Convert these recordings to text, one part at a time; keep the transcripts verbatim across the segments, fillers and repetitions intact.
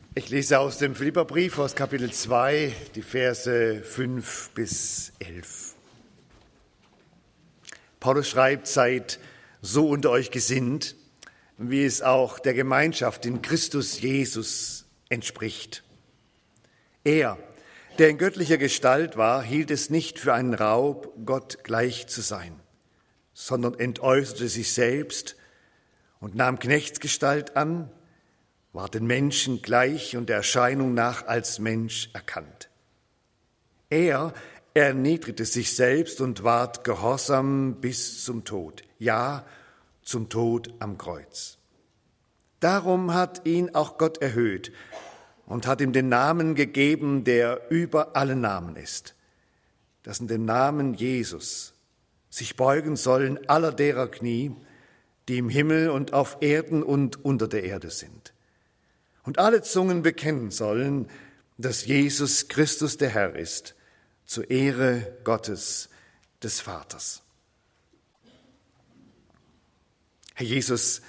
Ich lese aus dem Philipperbrief aus Kapitel zwei, die Verse fünf bis elf. Paulus schreibt, seid so unter euch gesinnt, wie es auch der Gemeinschaft in Christus Jesus entspricht. Er, der in göttlicher Gestalt war, hielt es nicht für einen Raub, Gott gleich zu sein, sondern entäußerte sich selbst und nahm Knechtsgestalt an, war den Menschen gleich und der Erscheinung nach als Mensch erkannt. Er erniedrigte sich selbst und ward gehorsam bis zum Tod, ja, zum Tod am Kreuz. Darum hat ihn auch Gott erhöht und hat ihm den Namen gegeben, der über alle Namen ist, dass in dem Namen Jesus sich beugen sollen aller derer Knie, die im Himmel und auf Erden und unter der Erde sind. Und alle Zungen bekennen sollen, dass Jesus Christus der Herr ist, zur Ehre Gottes, des Vaters. Herr Jesus,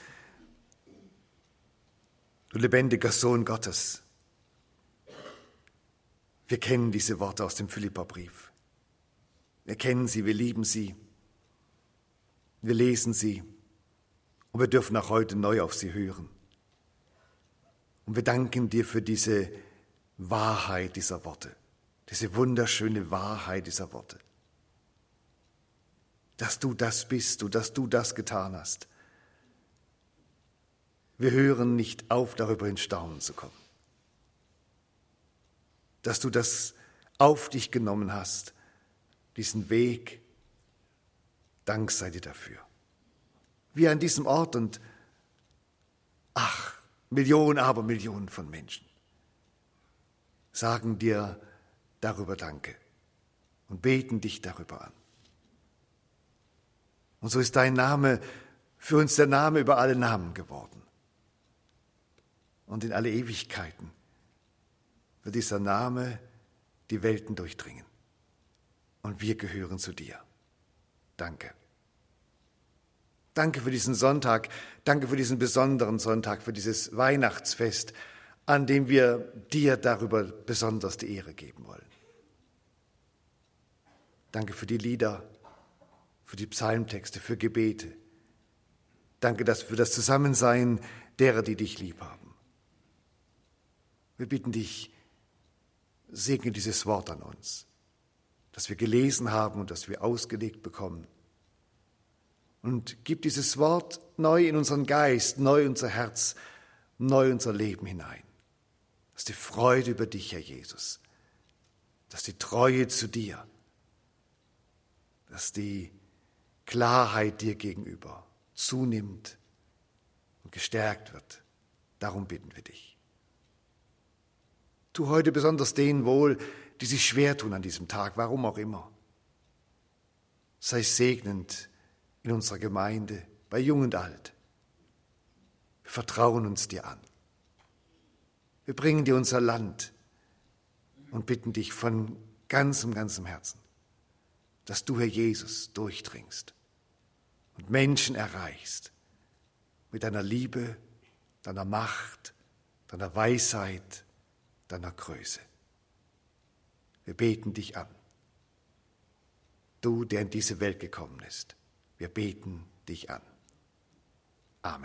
du lebendiger Sohn Gottes, wir kennen diese Worte aus dem Philipperbrief. Wir kennen sie, wir lieben sie, wir lesen sie und wir dürfen auch heute neu auf sie hören. Und wir danken dir für diese Wahrheit dieser Worte, diese wunderschöne Wahrheit dieser Worte. Dass du das bist und dass du das getan hast. Wir hören nicht auf, darüber in Staunen zu kommen. Dass du das auf dich genommen hast, diesen Weg, Dank sei dir dafür. Wir an diesem Ort und ach, Millionen, aber Millionen von Menschen sagen dir darüber Danke und beten dich darüber an. Und so ist dein Name für uns der Name über alle Namen geworden. Und in alle Ewigkeiten wird dieser Name die Welten durchdringen. Und wir gehören zu dir. Danke. Danke für diesen Sonntag, danke für diesen besonderen Sonntag, für dieses Weihnachtsfest, an dem wir dir darüber besonders die Ehre geben wollen. Danke für die Lieder, für die Psalmtexte, für Gebete. Danke für das Zusammensein derer, die dich lieb haben. Wir bitten dich, segne dieses Wort an uns, das wir gelesen haben und das wir ausgelegt bekommen. Und gib dieses Wort neu in unseren Geist, neu in unser Herz, neu in unser Leben hinein. Dass die Freude über dich, Herr Jesus, dass die Treue zu dir, dass die Klarheit dir gegenüber zunimmt und gestärkt wird. Darum bitten wir dich. Tu heute besonders denen wohl, die sich schwer tun an diesem Tag, warum auch immer. Sei segnend in unserer Gemeinde, bei Jung und Alt. Wir vertrauen uns dir an. Wir bringen dir unser Land und bitten dich von ganzem, ganzem Herzen, dass du, Herr Jesus, durchdringst und Menschen erreichst mit deiner Liebe, deiner Macht, deiner Weisheit, deiner Größe. Wir beten dich an. Du, der in diese Welt gekommen ist. Wir beten dich an. Amen.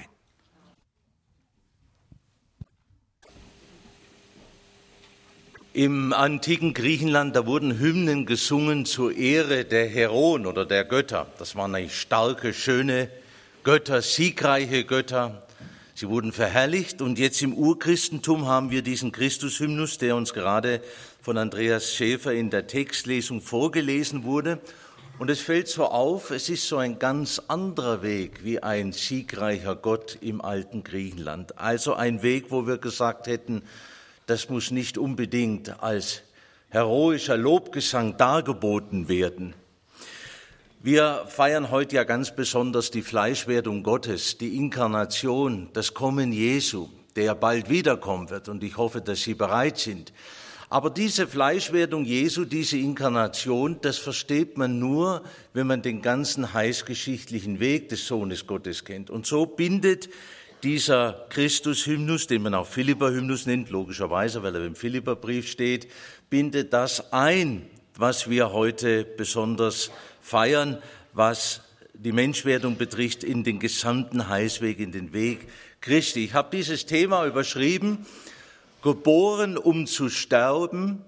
Im antiken Griechenland, da wurden Hymnen gesungen zur Ehre der Heroen oder der Götter. Das waren eigentlich starke, schöne Götter, siegreiche Götter. Sie wurden verherrlicht und jetzt im Urchristentum haben wir diesen Christushymnus, der uns gerade von Andreas Schäfer in der Textlesung vorgelesen wurde. Und es fällt so auf, es ist so ein ganz anderer Weg wie ein siegreicher Gott im alten Griechenland. Also ein Weg, wo wir gesagt hätten, das muss nicht unbedingt als heroischer Lobgesang dargeboten werden. Wir feiern heute ja ganz besonders die Fleischwerdung Gottes, die Inkarnation, das Kommen Jesu, der bald wiederkommen wird. Und ich hoffe, dass Sie bereit sind. Aber diese Fleischwerdung Jesu, diese Inkarnation, das versteht man nur, wenn man den ganzen heilsgeschichtlichen Weg des Sohnes Gottes kennt. Und so bindet dieser Christus-Hymnus, den man auch Philipper-Hymnus nennt, logischerweise, weil er im Philipperbrief steht, bindet das ein, was wir heute besonders feiern, was die Menschwerdung betrifft, in den gesamten Heilsweg, in den Weg Christi. Ich habe dieses Thema überschrieben, geboren, um zu sterben,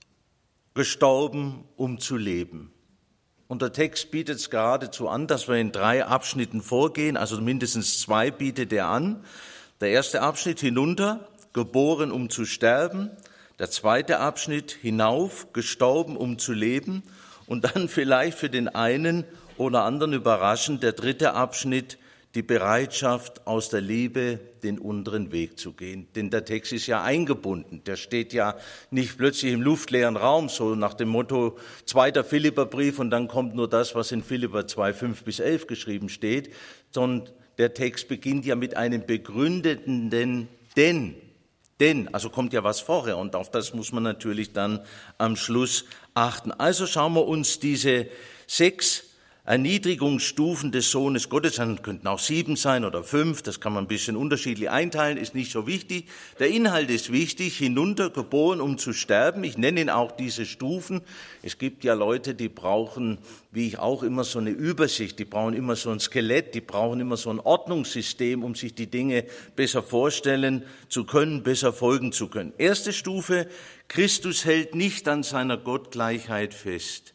gestorben, um zu leben. Und der Text bietet es geradezu an, dass wir in drei Abschnitten vorgehen, also mindestens zwei bietet er an. Der erste Abschnitt hinunter, geboren, um zu sterben. Der zweite Abschnitt hinauf, gestorben, um zu leben. Und dann vielleicht für den einen oder anderen überraschend der dritte Abschnitt, die Bereitschaft, aus der Liebe den unteren Weg zu gehen. Denn der Text ist ja eingebunden. Der steht ja nicht plötzlich im luftleeren Raum, so nach dem Motto zweiter Philipperbrief und dann kommt nur das, was in Philipper zwei, fünf bis elf geschrieben steht, sondern der Text beginnt ja mit einem begründeten Denn, denn, denn, also kommt ja was vorher und auf das muss man natürlich dann am Schluss achten. Also schauen wir uns diese sechs Erniedrigungsstufen des Sohnes Gottes, dann könnten auch sieben sein oder fünf, das kann man ein bisschen unterschiedlich einteilen, ist nicht so wichtig. Der Inhalt ist wichtig, hinuntergeboren, um zu sterben. Ich nenne ihn auch diese Stufen. Es gibt ja Leute, die brauchen, wie ich auch immer, so eine Übersicht, die brauchen immer so ein Skelett, die brauchen immer so ein Ordnungssystem, um sich die Dinge besser vorstellen zu können, besser folgen zu können. Erste Stufe, Christus hält nicht an seiner Gottgleichheit fest.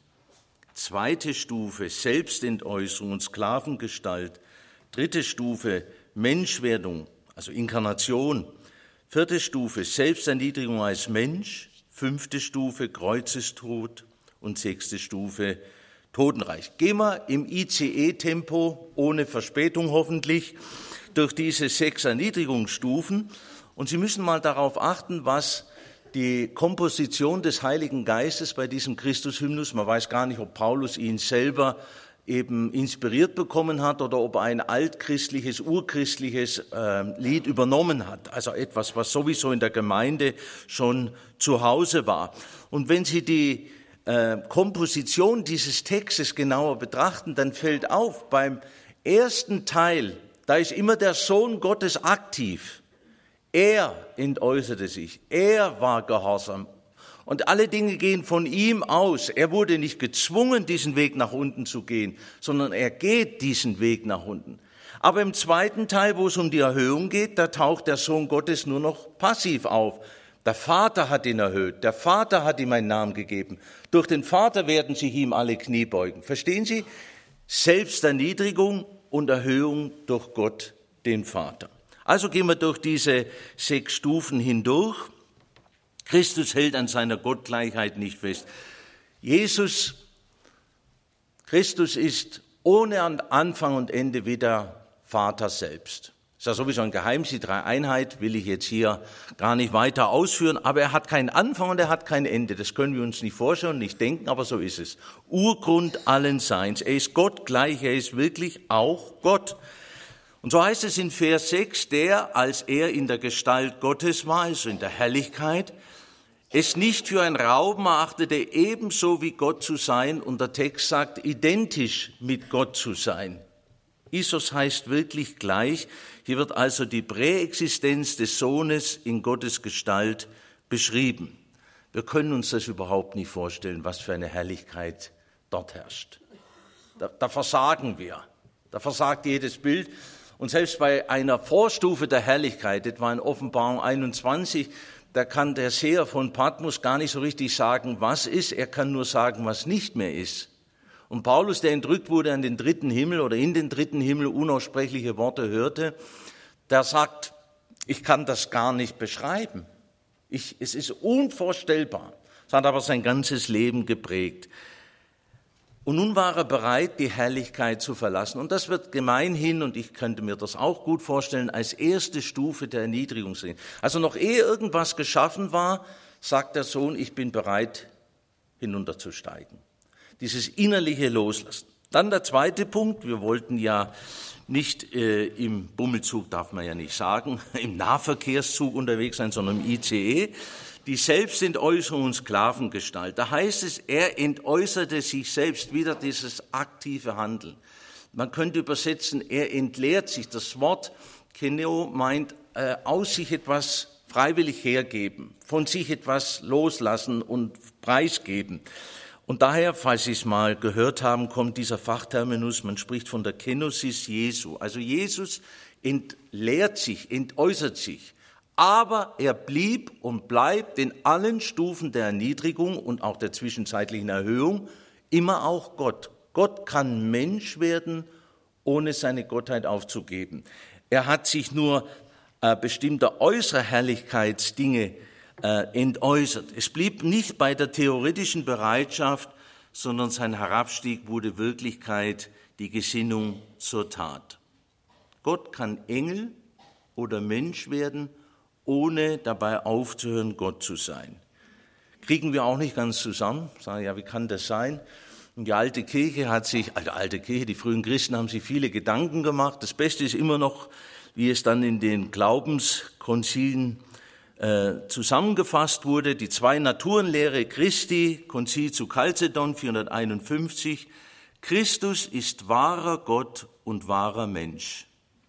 Zweite Stufe, Selbstentäußerung und Sklavengestalt. Dritte Stufe, Menschwerdung, also Inkarnation. Vierte Stufe, Selbsterniedrigung als Mensch. Fünfte Stufe, Kreuzestod. Und sechste Stufe, Totenreich. Gehen wir im I C E-Tempo, ohne Verspätung hoffentlich, durch diese sechs Erniedrigungsstufen. Und Sie müssen mal darauf achten, was die Komposition des Heiligen Geistes bei diesem Christus-Hymnus, man weiß gar nicht, ob Paulus ihn selber eben inspiriert bekommen hat oder ob er ein altchristliches, urchristliches äh, Lied übernommen hat, also etwas, was sowieso in der Gemeinde schon zu Hause war. Und wenn Sie die äh, Komposition dieses Textes genauer betrachten, dann fällt auf, beim ersten Teil, da ist immer der Sohn Gottes aktiv. Er entäußerte sich, er war gehorsam und alle Dinge gehen von ihm aus. Er wurde nicht gezwungen, diesen Weg nach unten zu gehen, sondern er geht diesen Weg nach unten. Aber im zweiten Teil, wo es um die Erhöhung geht, da taucht der Sohn Gottes nur noch passiv auf. Der Vater hat ihn erhöht, der Vater hat ihm einen Namen gegeben. Durch den Vater werden sich ihm alle Knie beugen. Verstehen Sie? Selbsterniedrigung und Erhöhung durch Gott, den Vater. Also gehen wir durch diese sechs Stufen hindurch. Christus hält an seiner Gottgleichheit nicht fest. Jesus, Christus ist ohne Anfang und Ende wie der Vater selbst. Ist ja sowieso ein Geheimnis, die Dreieinheit will ich jetzt hier gar nicht weiter ausführen, aber er hat keinen Anfang und er hat kein Ende. Das können wir uns nicht vorstellen und nicht denken, aber so ist es. Urgrund allen Seins. Er ist Gott gleich, er ist wirklich auch Gott. Und so heißt es in Vers sechs, der, als er in der Gestalt Gottes war, also in der Herrlichkeit, es nicht für ein Rauben erachtete, ebenso wie Gott zu sein, und der Text sagt, identisch mit Gott zu sein. Isos heißt wirklich gleich. Hier wird also die Präexistenz des Sohnes in Gottes Gestalt beschrieben. Wir können uns das überhaupt nicht vorstellen, was für eine Herrlichkeit dort herrscht. Da, da versagen wir. Da versagt jedes Bild. Und selbst bei einer Vorstufe der Herrlichkeit, etwa in Offenbarung einundzwanzig, da kann der Seher von Patmos gar nicht so richtig sagen, was ist. Er kann nur sagen, was nicht mehr ist. Und Paulus, der entrückt wurde an den dritten Himmel oder in den dritten Himmel unaussprechliche Worte hörte, der sagt, ich kann das gar nicht beschreiben. Ich, es ist unvorstellbar. Das hat aber sein ganzes Leben geprägt. Und nun war er bereit, die Herrlichkeit zu verlassen. Und das wird gemeinhin, und ich könnte mir das auch gut vorstellen, als erste Stufe der Erniedrigung sehen. Also noch ehe irgendwas geschaffen war, sagt der Sohn, ich bin bereit, hinunterzusteigen. Dieses innerliche Loslassen. Dann der zweite Punkt, wir wollten ja nicht äh, im Bummelzug, darf man ja nicht sagen, im Nahverkehrszug unterwegs sein, sondern im I C E. Die Selbstentäußerung und Sklavengestalt. Da heißt es, er entäußerte sich selbst, wieder dieses aktive Handeln. Man könnte übersetzen, er entleert sich. Das Wort, Keneo meint, äh, aus sich etwas freiwillig hergeben, von sich etwas loslassen und preisgeben. Und daher, falls Sie es mal gehört haben, kommt dieser Fachterminus, man spricht von der Kenosis Jesu. Also Jesus entleert sich, entäußert sich, aber er blieb und bleibt in allen Stufen der Erniedrigung und auch der zwischenzeitlichen Erhöhung immer auch Gott. Gott kann Mensch werden, ohne seine Gottheit aufzugeben. Er hat sich nur äh, bestimmter äußerer Herrlichkeitsdinge äh, entäußert. Es blieb nicht bei der theoretischen Bereitschaft, sondern sein Herabstieg wurde Wirklichkeit, die Gesinnung zur Tat. Gott kann Engel oder Mensch werden, ohne dabei aufzuhören, Gott zu sein. Kriegen wir auch nicht ganz zusammen. Sagen, ja, wie kann das sein? Und die alte Kirche hat sich, also alte Kirche, die frühen Christen haben sich viele Gedanken gemacht. Das Beste ist immer noch, wie es dann in den Glaubenskonzilen äh, zusammengefasst wurde, die Zwei-Naturen-Lehre Christi, Konzil zu Chalcedon vierhunderteinundfünfzig. Christus ist wahrer Gott und wahrer Mensch.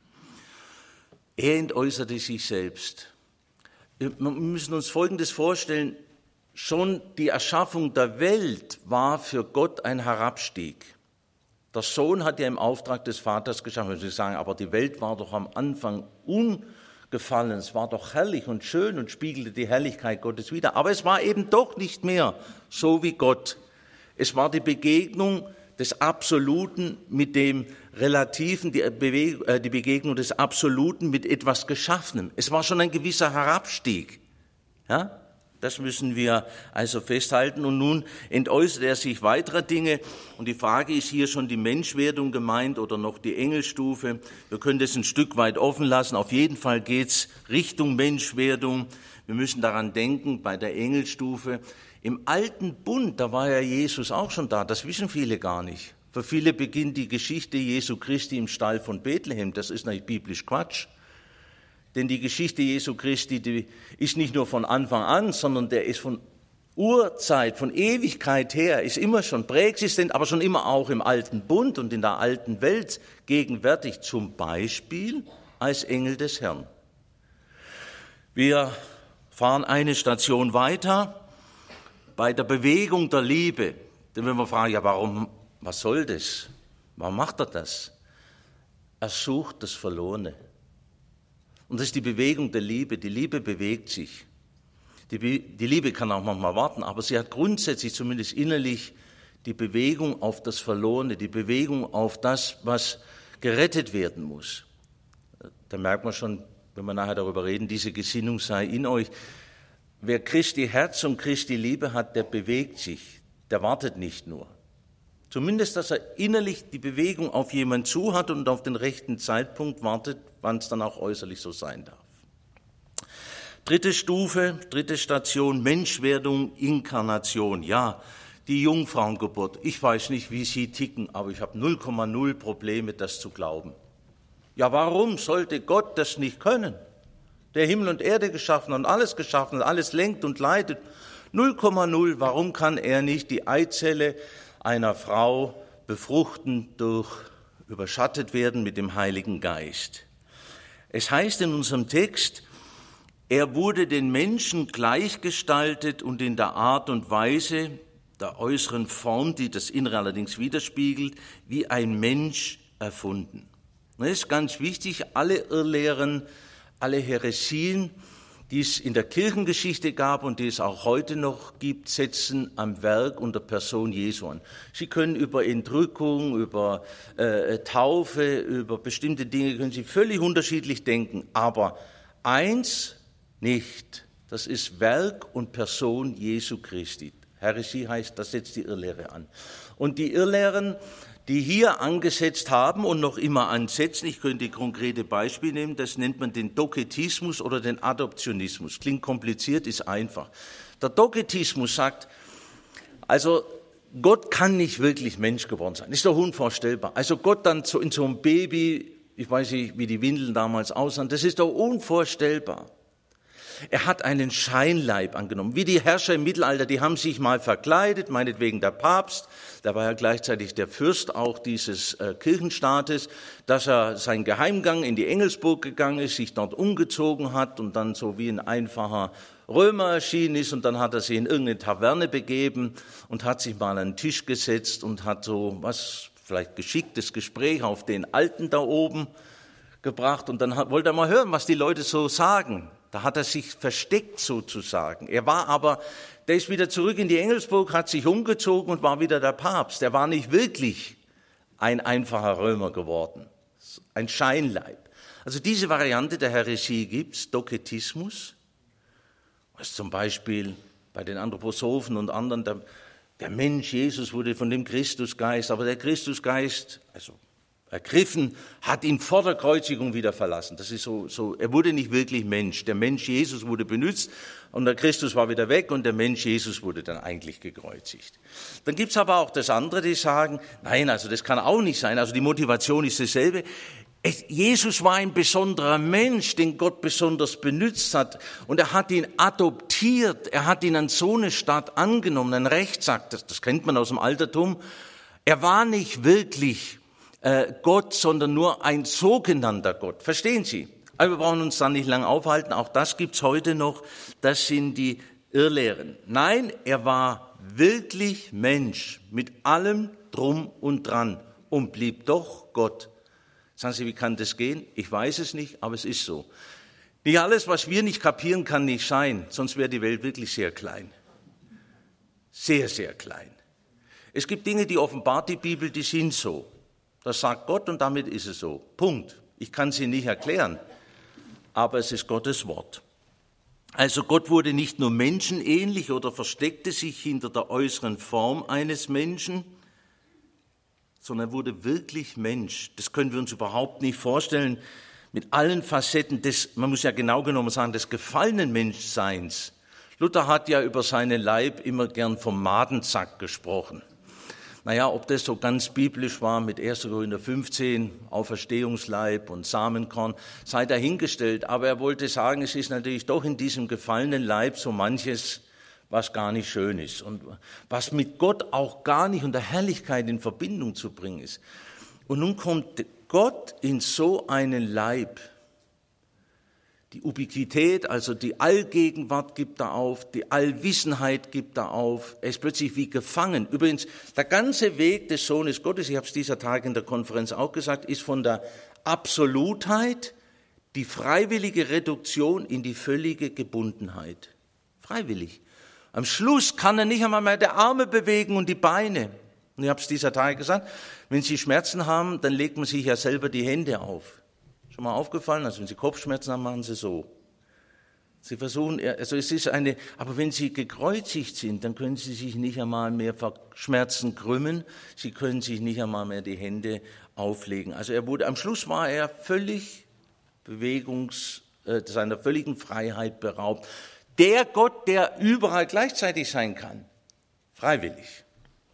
Er entäußerte sich selbst. Wir müssen uns Folgendes vorstellen. Schon die Erschaffung der Welt war für Gott ein Herabstieg. Der Sohn hat ja im Auftrag des Vaters geschaffen. Sie sagen, aber die Welt war doch am Anfang ungefallen. Es war doch herrlich und schön und spiegelte die Herrlichkeit Gottes wider. Aber es war eben doch nicht mehr so wie Gott. Es war die Begegnung des Absoluten mit dem Relativen, die, Bewe- äh, die Begegnung des Absoluten mit etwas Geschaffenem. Es war schon ein gewisser Herabstieg. Ja? Das müssen wir also festhalten. Und nun entäußert er sich weiterer Dinge. Und die Frage ist hier schon die Menschwerdung gemeint oder noch die Engelstufe. Wir können das ein Stück weit offen lassen. Auf jeden Fall geht's Richtung Menschwerdung. Wir müssen daran denken, bei der Engelstufe. Im alten Bund, da war ja Jesus auch schon da. Das wissen viele gar nicht. Für viele beginnt die Geschichte Jesu Christi im Stall von Bethlehem. Das ist natürlich biblisch Quatsch. Denn die Geschichte Jesu Christi, die ist nicht nur von Anfang an, sondern der ist von Urzeit, von Ewigkeit her, ist immer schon präexistent, aber schon immer auch im alten Bund und in der alten Welt gegenwärtig, zum Beispiel als Engel des Herrn. Wir fahren eine Station weiter bei der Bewegung der Liebe. Denn wenn wir fragen, ja, warum, was soll das? Warum macht er das? Er sucht das Verlorene. Und das ist die Bewegung der Liebe. Die Liebe bewegt sich. Die, Be- die Liebe kann auch manchmal warten, aber sie hat grundsätzlich, zumindest innerlich, die Bewegung auf das Verlorene, die Bewegung auf das, was gerettet werden muss. Da merkt man schon, wenn wir nachher darüber reden, diese Gesinnung sei in euch. Wer Christi Herz und Christi Liebe hat, der bewegt sich, der wartet nicht nur. Zumindest, dass er innerlich die Bewegung auf jemanden zu hat und auf den rechten Zeitpunkt wartet, wann es dann auch äußerlich so sein darf. Dritte Stufe, dritte Station, Menschwerdung, Inkarnation. Ja, die Jungfrauengeburt. Ich weiß nicht, wie Sie ticken, aber ich habe null Komma null Probleme, das zu glauben. Ja, warum sollte Gott das nicht können? Der Himmel und Erde geschaffen und alles geschaffen und alles lenkt und leitet. null Komma null, warum kann er nicht die Eizelle einer Frau befruchten, durch überschattet werden mit dem Heiligen Geist? Es heißt in unserem Text, er wurde den Menschen gleichgestaltet und in der Art und Weise der äußeren Form, die das Innere allerdings widerspiegelt, wie ein Mensch erfunden. Das ist ganz wichtig, alle Irrlehren, alle Häresien, die es in der Kirchengeschichte gab und die es auch heute noch gibt, setzen am Werk und der Person Jesu an. Sie können über Entrückung, über äh, Taufe, über bestimmte Dinge, können Sie völlig unterschiedlich denken. Aber eins nicht, das ist Werk und Person Jesu Christi. Häresie heißt, das setzt die Irrlehre an. Und die Irrlehren, die hier angesetzt haben und noch immer ansetzen, ich könnte konkrete Beispiele nehmen, das nennt man den Doketismus oder den Adoptionismus. Klingt kompliziert, ist einfach. Der Doketismus sagt, also Gott kann nicht wirklich Mensch geworden sein, ist doch unvorstellbar. Also Gott dann so in so einem Baby, ich weiß nicht, wie die Windeln damals aussahen, das ist doch unvorstellbar. Er hat einen Scheinleib angenommen. Wie die Herrscher im Mittelalter, die haben sich mal verkleidet, meinetwegen der Papst, der war ja gleichzeitig der Fürst auch dieses äh, Kirchenstaates, dass er seinen Geheimgang in die Engelsburg gegangen ist, sich dort umgezogen hat und dann so wie ein einfacher Römer erschienen ist und dann hat er sich in irgendeine Taverne begeben und hat sich mal an den Tisch gesetzt und hat so was, vielleicht geschicktes Gespräch auf den Alten da oben gebracht und dann hat, wollte er mal hören, was die Leute so sagen. Da hat er sich versteckt sozusagen. Er war aber, der ist wieder zurück in die Engelsburg, hat sich umgezogen und war wieder der Papst. Er war nicht wirklich ein einfacher Römer geworden, ein Scheinleib. Also diese Variante der Häresie gibt's, Doketismus, was zum Beispiel bei den Anthroposophen und anderen, der, der Mensch Jesus wurde von dem Christusgeist, aber der Christusgeist, also ergriffen, hat ihn vor der Kreuzigung wieder verlassen. Das ist so, so, er wurde nicht wirklich Mensch. Der Mensch Jesus wurde benutzt und der Christus war wieder weg und der Mensch Jesus wurde dann eigentlich gekreuzigt. Dann gibt's aber auch das andere, die sagen, nein, also das kann auch nicht sein. Also die Motivation ist dasselbe. Es, Jesus war ein besonderer Mensch, den Gott besonders benutzt hat und er hat ihn adoptiert. Er hat ihn an so eine Stadt angenommen, ein Rechtsakt. Das, das kennt man aus dem Altertum. Er war nicht wirklich Gott, sondern nur ein sogenannter Gott. Verstehen Sie? Aber wir brauchen uns da nicht lang aufhalten. Auch das gibt's heute noch. Das sind die Irrlehren. Nein, er war wirklich Mensch mit allem Drum und Dran und blieb doch Gott. Sagen Sie, wie kann das gehen? Ich weiß es nicht, aber es ist so. Nicht alles, was wir nicht kapieren, kann nicht sein. Sonst wäre die Welt wirklich sehr klein. Sehr, sehr klein. Es gibt Dinge, die offenbart die Bibel, die sind so. Das sagt Gott und damit ist es so. Punkt. Ich kann sie nicht erklären, aber es ist Gottes Wort. Also Gott wurde nicht nur menschenähnlich oder versteckte sich hinter der äußeren Form eines Menschen, sondern er wurde wirklich Mensch. Das können wir uns überhaupt nicht vorstellen. Mit allen Facetten des, man muss ja genau genommen sagen, des gefallenen Menschseins. Luther hat ja über seinen Leib immer gern vom Madensack gesprochen. Naja, ob das so ganz biblisch war mit erster Korinther fünfzehn, Auferstehungsleib und Samenkorn, sei dahingestellt. Aber er wollte sagen, es ist natürlich doch in diesem gefallenen Leib so manches, was gar nicht schön ist und was mit Gott auch gar nicht und der Herrlichkeit in Verbindung zu bringen ist. Und nun kommt Gott in so einen Leib. Die Ubiquität, also die Allgegenwart gibt er auf, die Allwissenheit gibt er auf. Er ist plötzlich wie gefangen. Übrigens, der ganze Weg des Sohnes Gottes, ich habe es dieser Tag in der Konferenz auch gesagt, ist von der Absolutheit die freiwillige Reduktion in die völlige Gebundenheit. Freiwillig. Am Schluss kann er nicht einmal mehr die Arme bewegen und die Beine. Und ich habe es dieser Tage gesagt, wenn Sie Schmerzen haben, dann legt man sich ja selber die Hände auf. Schon mal aufgefallen? Also wenn Sie Kopfschmerzen haben, machen Sie so. Sie versuchen, also es ist eine, aber wenn Sie gekreuzigt sind, dann können Sie sich nicht einmal mehr vor Schmerzen krümmen. Sie können sich nicht einmal mehr die Hände auflegen. Also er wurde, am Schluss war er völlig Bewegungs, äh, seiner völligen Freiheit beraubt. Der Gott, der überall gleichzeitig sein kann. Freiwillig.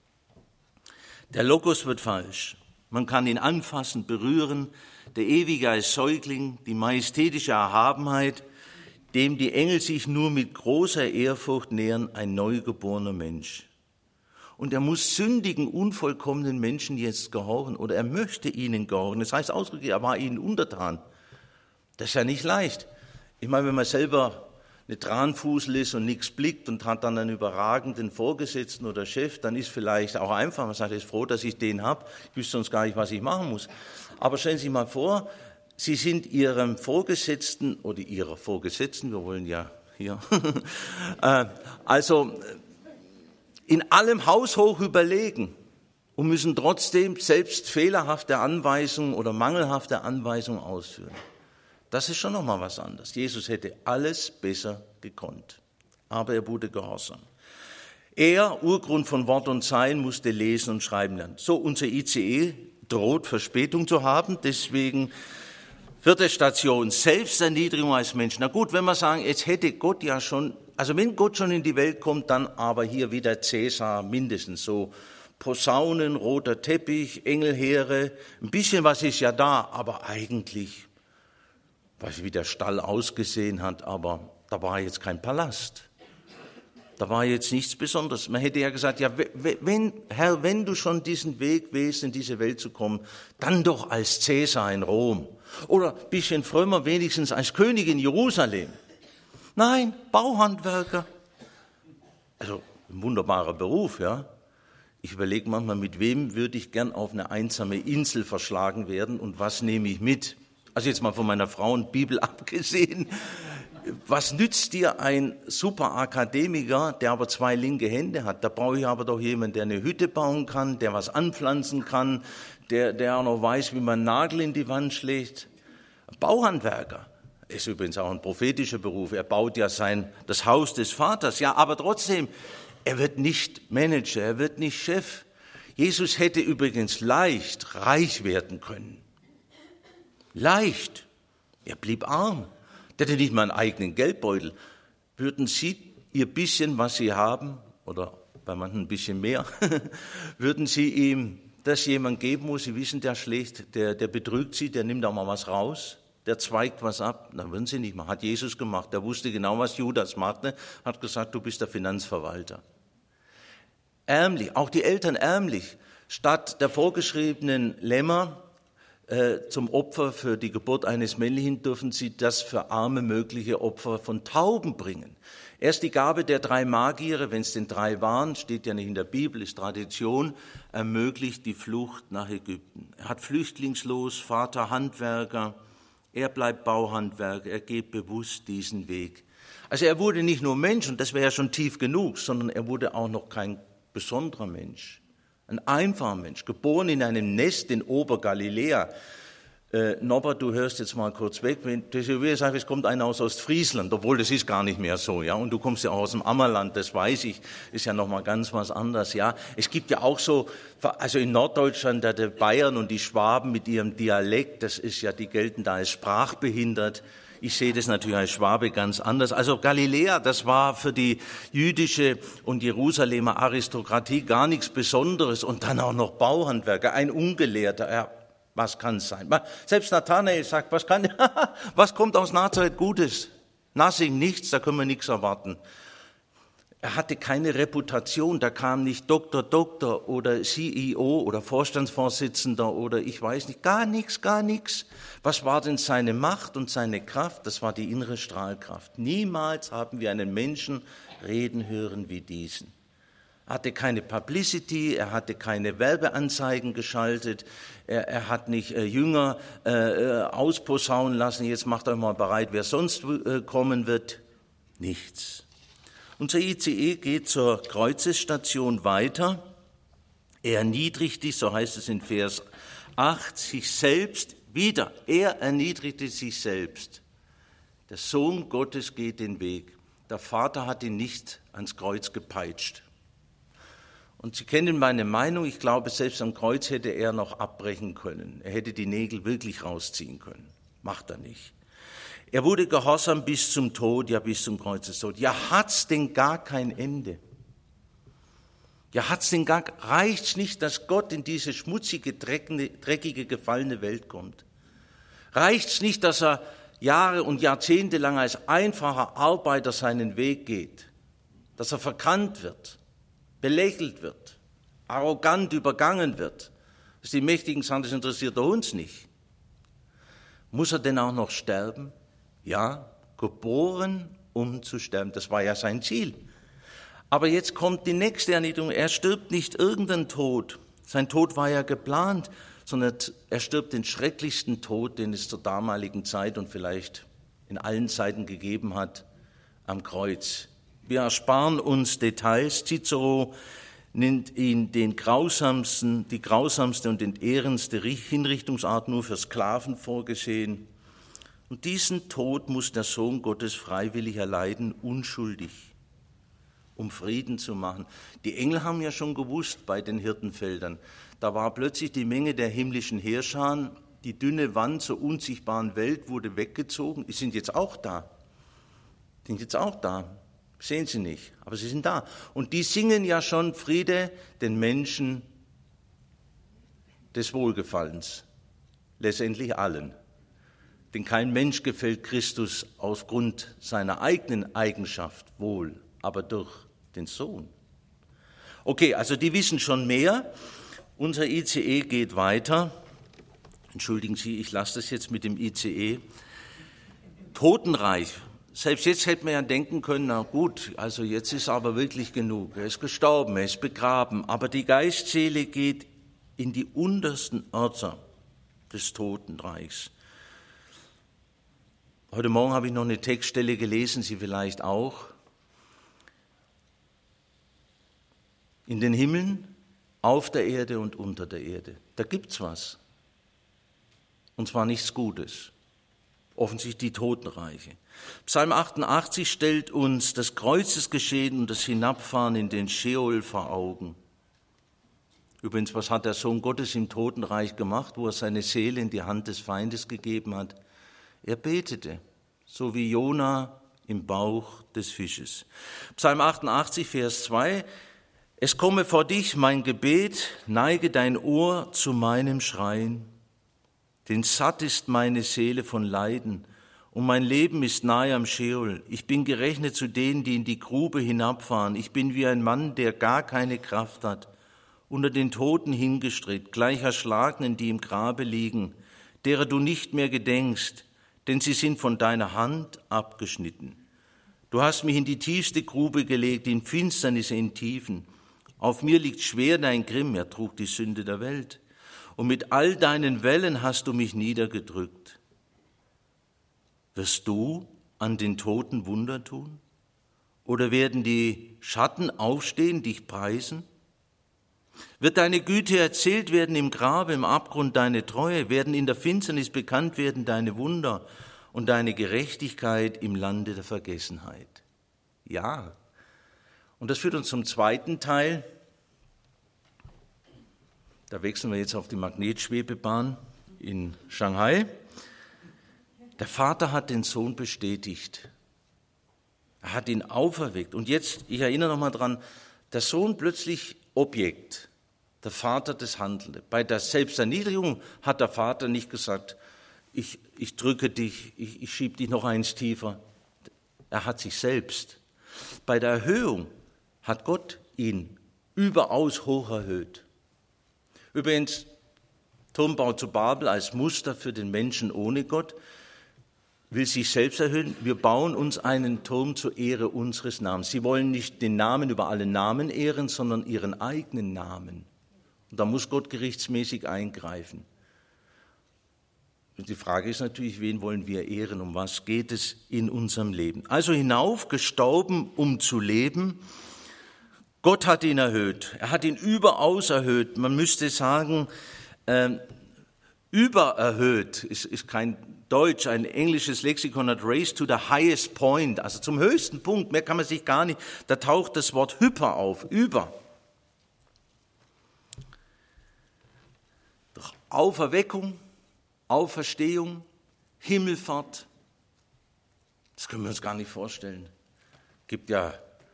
Der Logos wird falsch. Man kann ihn anfassen, berühren. Der Ewige als Säugling, die majestätische Erhabenheit, dem die Engel sich nur mit großer Ehrfurcht nähern, ein neugeborener Mensch. Und er muss sündigen, unvollkommenen Menschen jetzt gehorchen oder er möchte ihnen gehorchen. Das heißt ausdrücklich, er war ihnen untertan. Das ist ja nicht leicht. Ich meine, wenn man selber eine Tranfusel ist und nichts blickt und hat dann einen überragenden Vorgesetzten oder Chef, dann ist vielleicht auch einfach, man sagt, ich bin froh, dass ich den habe, ich wüsste sonst gar nicht, was ich machen muss. Aber stellen Sie sich mal vor, Sie sind Ihrem Vorgesetzten oder Ihrer Vorgesetzten, wir wollen ja hier, also in allem haushoch überlegen und müssen trotzdem selbst fehlerhafte Anweisungen oder mangelhafte Anweisungen ausführen. Das ist schon noch mal was anderes. Jesus hätte alles besser gekonnt, aber er wurde gehorsam. Er, Urgrund von Wort und Sein, musste lesen und schreiben lernen. So, unser I C E droht Verspätung zu haben, deswegen vierte Station, Selbsterniedrigung als Mensch. Na gut, wenn wir sagen, jetzt hätte Gott ja schon, also wenn Gott schon in die Welt kommt, dann aber hier wieder Cäsar mindestens so. Posaunen, roter Teppich, Engelheere, ein bisschen was ist ja da, aber eigentlich, weiß ich, wie der Stall ausgesehen hat, aber da war jetzt kein Palast. Da war jetzt nichts Besonderes. Man hätte ja gesagt, ja, wenn, Herr, wenn du schon diesen Weg wählst, in diese Welt zu kommen, dann doch als Cäsar in Rom. Oder ein bisschen frömmer, wenigstens als König in Jerusalem. Nein, Bauhandwerker. Also ein wunderbarer Beruf, ja. Ich überlege manchmal, mit wem würde ich gern auf eine einsame Insel verschlagen werden und was nehme ich mit? Also jetzt mal von meiner Frauenbibel abgesehen. Was nützt dir ein super Akademiker, der aber zwei linke Hände hat? Da brauche ich aber doch jemanden, der eine Hütte bauen kann, der was anpflanzen kann, der, der auch noch weiß, wie man einen Nagel in die Wand schlägt. Bauhandwerker ist übrigens auch ein prophetischer Beruf. Er baut ja sein, das Haus des Vaters. Ja, aber trotzdem, er wird nicht Manager, er wird nicht Chef. Jesus hätte übrigens leicht reich werden können. Leicht. Er blieb arm. Der hatte nicht mal einen eigenen Geldbeutel. Würden Sie Ihr bisschen, was Sie haben, oder bei manchen ein bisschen mehr, würden Sie ihm das jemand geben, wo Sie wissen, der schlägt, der, der betrügt Sie, der nimmt auch mal was raus, der zweigt was ab? Dann würden Sie nicht machen. Hat Jesus gemacht. Der wusste genau, was Judas machte, hat gesagt, du bist der Finanzverwalter. Ärmlich, auch die Eltern ärmlich. Statt der vorgeschriebenen Lämmer zum Opfer für die Geburt eines Männlichen dürfen sie das für arme mögliche Opfer von Tauben bringen. Erst die Gabe der drei Magiere, wenn es denn drei waren, steht ja nicht in der Bibel, ist Tradition, ermöglicht die Flucht nach Ägypten. Er hat flüchtlingslos, Vater Handwerker, er bleibt Bauhandwerker, er geht bewusst diesen Weg. Also er wurde nicht nur Mensch, und das wäre ja schon tief genug, sondern er wurde auch noch kein besonderer Mensch. Ein einfacher Mensch, geboren in einem Nest in Obergaliläa. Äh, Norbert, du hörst jetzt mal kurz weg. Das sagt, es kommt einer aus Ostfriesland, obwohl das ist gar nicht mehr so, ja. Und du kommst ja auch aus dem Ammerland, das weiß ich, ist ja noch mal ganz was anderes, ja. Es gibt ja auch so, also in Norddeutschland, da die Bayern und die Schwaben mit ihrem Dialekt, das ist ja, die gelten da als sprachbehindert. Ich sehe das natürlich als Schwabe ganz anders. Also Galiläa, das war für die jüdische und Jerusalemer Aristokratie gar nichts Besonderes. Und dann auch noch Bauhandwerker, ein Ungelehrter. Ja, was kann es sein? Selbst Nathanael sagt, was kann, was kommt aus Nazareth Gutes? Nothing, nichts, da können wir nichts erwarten. Er hatte keine Reputation, da kam nicht Doktor, Doktor oder C E O oder Vorstandsvorsitzender oder ich weiß nicht, gar nichts, gar nichts. Was war denn seine Macht und seine Kraft? Das war die innere Strahlkraft. Niemals haben wir einen Menschen reden hören wie diesen. Er hatte keine Publicity, er hatte keine Werbeanzeigen geschaltet, er, er hat nicht äh, Jünger äh, ausposaunen lassen, jetzt macht euch mal bereit, wer sonst äh, kommen wird. Nichts. Unser I C E geht zur Kreuzesstation weiter. Er erniedrigte, so heißt es in Vers acht, sich selbst wieder. Er erniedrigte sich selbst. Der Sohn Gottes geht den Weg. Der Vater hat ihn nicht ans Kreuz gepeitscht. Und Sie kennen meine Meinung, ich glaube, selbst am Kreuz hätte er noch abbrechen können. Er hätte die Nägel wirklich rausziehen können. Macht er nicht. Er wurde gehorsam bis zum Tod, ja bis zum Kreuzestod. Ja, hat's denn gar kein Ende? Ja, hat's denn gar, reicht's nicht, dass Gott in diese schmutzige, dreckige, gefallene Welt kommt? Reicht's nicht, dass er Jahre und Jahrzehnte lang als einfacher Arbeiter seinen Weg geht? Dass er verkannt wird, belächelt wird, arrogant übergangen wird? Dass die Mächtigen sagen, das interessiert uns nicht. Muss er denn auch noch sterben? Ja, geboren, um zu sterben. Das war ja sein Ziel. Aber jetzt kommt die nächste Erniedrigung. Er stirbt nicht irgendeinen Tod. Sein Tod war ja geplant, sondern er stirbt den schrecklichsten Tod, den es zur damaligen Zeit und vielleicht in allen Zeiten gegeben hat, am Kreuz. Wir ersparen uns Details. Cicero nennt ihn den grausamsten, die grausamste und entehrenste Hinrichtungsart nur für Sklaven vorgesehen. Und diesen Tod muss der Sohn Gottes freiwillig erleiden, unschuldig, um Frieden zu machen. Die Engel haben ja schon gewusst bei den Hirtenfeldern, da war plötzlich die Menge der himmlischen Heerscharen, die dünne Wand zur unsichtbaren Welt wurde weggezogen. Die sind jetzt auch da. Die sind jetzt auch da. Sehen Sie nicht, aber sie sind da. Und die singen ja schon Friede den Menschen des Wohlgefallens, letztendlich allen. Denn kein Mensch gefällt Christus aufgrund seiner eigenen Eigenschaft wohl, aber durch den Sohn. Okay, also die wissen schon mehr. Unser I C E geht weiter. Entschuldigen Sie, ich lasse das jetzt mit dem I C E. Totenreich. Selbst jetzt hätte man ja denken können, na gut, also jetzt ist aber wirklich genug. Er ist gestorben, er ist begraben. Aber die Geistseele geht in die untersten Örter des Totenreichs. Heute Morgen habe ich noch eine Textstelle gelesen, Sie vielleicht auch. In den Himmeln, auf der Erde und unter der Erde. Da gibt's was. Und zwar nichts Gutes. Offensichtlich die Totenreiche. Psalm achtundachtzig stellt uns das Kreuzesgeschehen und das Hinabfahren in den Scheol vor Augen. Übrigens, was hat der Sohn Gottes im Totenreich gemacht, wo er seine Seele in die Hand des Feindes gegeben hat? Er betete, so wie Jona im Bauch des Fisches. Psalm achtundachtzig, Vers zwei. Es komme vor dich mein Gebet, neige dein Ohr zu meinem Schreien. Denn satt ist meine Seele von Leiden und mein Leben ist nahe am Scheol. Ich bin gerechnet zu denen, die in die Grube hinabfahren. Ich bin wie ein Mann, der gar keine Kraft hat, unter den Toten hingestreckt, gleich Erschlagenen, die im Grabe liegen, derer du nicht mehr gedenkst, denn sie sind von deiner Hand abgeschnitten. Du hast mich in die tiefste Grube gelegt, in Finsternis in Tiefen. Auf mir liegt schwer dein Grimm, er trug die Sünde der Welt. Und mit all deinen Wellen hast du mich niedergedrückt. Wirst du an den Toten Wunder tun? Oder werden die Schatten aufstehen, dich preisen? Wird deine Güte erzählt werden im Grabe, im Abgrund deine Treue? Werden in der Finsternis bekannt werden deine Wunder und deine Gerechtigkeit im Lande der Vergessenheit? Ja. Und das führt uns zum zweiten Teil. Da wechseln wir jetzt auf die Magnetschwebebahn in Shanghai. Der Vater hat den Sohn bestätigt. Er hat ihn auferweckt. Und jetzt, ich erinnere noch mal dran, der Sohn plötzlich Objekt, der Vater das Handelnde. Bei der Selbsterniedrigung hat der Vater nicht gesagt, ich, ich drücke dich, ich, ich schiebe dich noch eins tiefer. Er hat sich selbst. Bei der Erhöhung hat Gott ihn überaus hoch erhöht. Übrigens, Turmbau zu Babel als Muster für den Menschen ohne Gott will sich selbst erhöhen. Wir bauen uns einen Turm zur Ehre unseres Namens. Sie wollen nicht den Namen über alle Namen ehren, sondern ihren eigenen Namen. Und da muss Gott gerichtsmäßig eingreifen. Und die Frage ist natürlich, wen wollen wir ehren? Um was geht es in unserem Leben? Also hinauf, gestorben, um zu leben. Gott hat ihn erhöht. Er hat ihn überaus erhöht. Man müsste sagen, äh, übererhöht ist, ist kein Deutsch, ein englisches Lexikon hat raised to the highest point, also zum höchsten Punkt, mehr kann man sich gar nicht, da taucht das Wort hyper auf, über. Durch Auferweckung, Auferstehung, Himmelfahrt, das können wir uns gar nicht vorstellen. Es gibt ja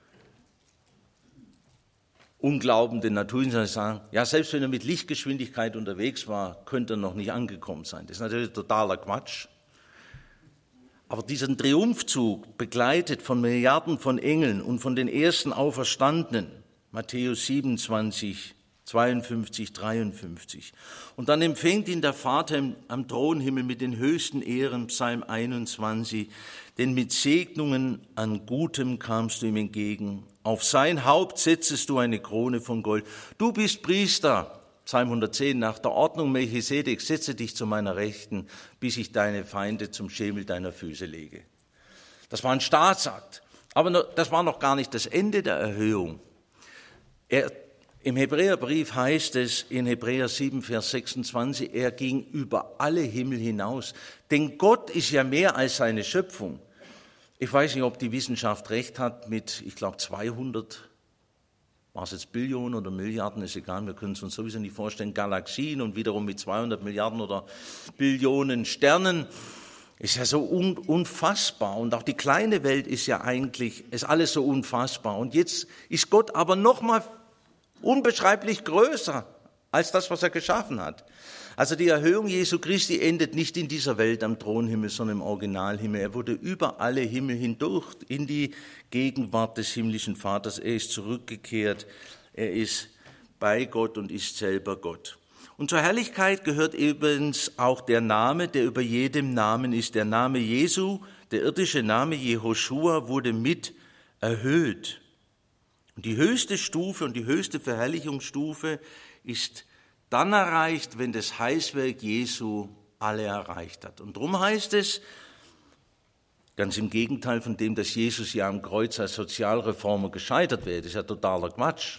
unglaubende Naturwissenschaftler, sagen, ja, selbst wenn er mit Lichtgeschwindigkeit unterwegs war, könnte er noch nicht angekommen sein. Das ist natürlich totaler Quatsch. Aber diesen Triumphzug, begleitet von Milliarden von Engeln und von den ersten Auferstandenen, Matthäus siebenundzwanzig, zweiundfünfzig, dreiundfünfzig. Und dann empfängt ihn der Vater am Thronhimmel mit den höchsten Ehren, Psalm einundzwanzig, denn mit Segnungen an Gutem kamst du ihm entgegen. Auf sein Haupt setzest du eine Krone von Gold. Du bist Priester, Psalm hundertzehn, nach der Ordnung Melchisedeks, setze dich zu meiner Rechten, bis ich deine Feinde zum Schemel deiner Füße lege. Das war ein Staatsakt, aber das war noch gar nicht das Ende der Erhöhung. Er, im Hebräerbrief heißt es in Hebräer sieben, Vers sechsundzwanzig, er ging über alle Himmel hinaus. Denn Gott ist ja mehr als seine Schöpfung. Ich weiß nicht, ob die Wissenschaft recht hat mit, ich glaube, zweihundert, war es jetzt Billionen oder Milliarden, ist egal, wir können es uns sowieso nicht vorstellen, Galaxien und wiederum mit zweihundert Milliarden oder Billionen Sternen. Ist ja so un- unfassbar. Und auch die kleine Welt ist ja eigentlich, ist alles so unfassbar. Und jetzt ist Gott aber noch mal unbeschreiblich größer als das, was er geschaffen hat. Also die Erhöhung Jesu Christi endet nicht in dieser Welt am Thronhimmel, sondern im Originalhimmel. Er wurde über alle Himmel hindurch in die Gegenwart des himmlischen Vaters. Er ist zurückgekehrt, er ist bei Gott und ist selber Gott. Und zur Herrlichkeit gehört übrigens auch der Name, der über jedem Namen ist. Der Name Jesu, der irdische Name Jehoschua, wurde mit erhöht. Und die höchste Stufe und die höchste Verherrlichungsstufe ist dann erreicht, wenn das Heilswerk Jesu alle erreicht hat. Und darum heißt es, ganz im Gegenteil von dem, dass Jesus ja am Kreuz als Sozialreformer gescheitert wäre, das ist ja totaler Quatsch.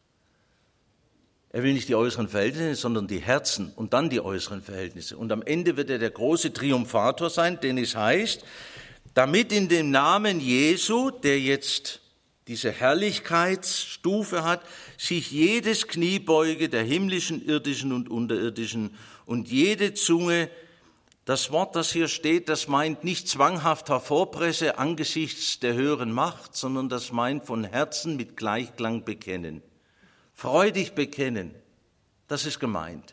Er will nicht die äußeren Verhältnisse, sondern die Herzen und dann die äußeren Verhältnisse. Und am Ende wird er der große Triumphator sein, den es heißt, damit in dem Namen Jesu, der jetzt diese Herrlichkeitsstufe hat, sich jedes Knie beuge, der himmlischen, irdischen und unterirdischen, und jede Zunge, das Wort, das hier steht, das meint nicht zwanghaft Hervorpresse angesichts der höheren Macht, sondern das meint von Herzen mit Gleichklang bekennen. Freudig bekennen, das ist gemeint.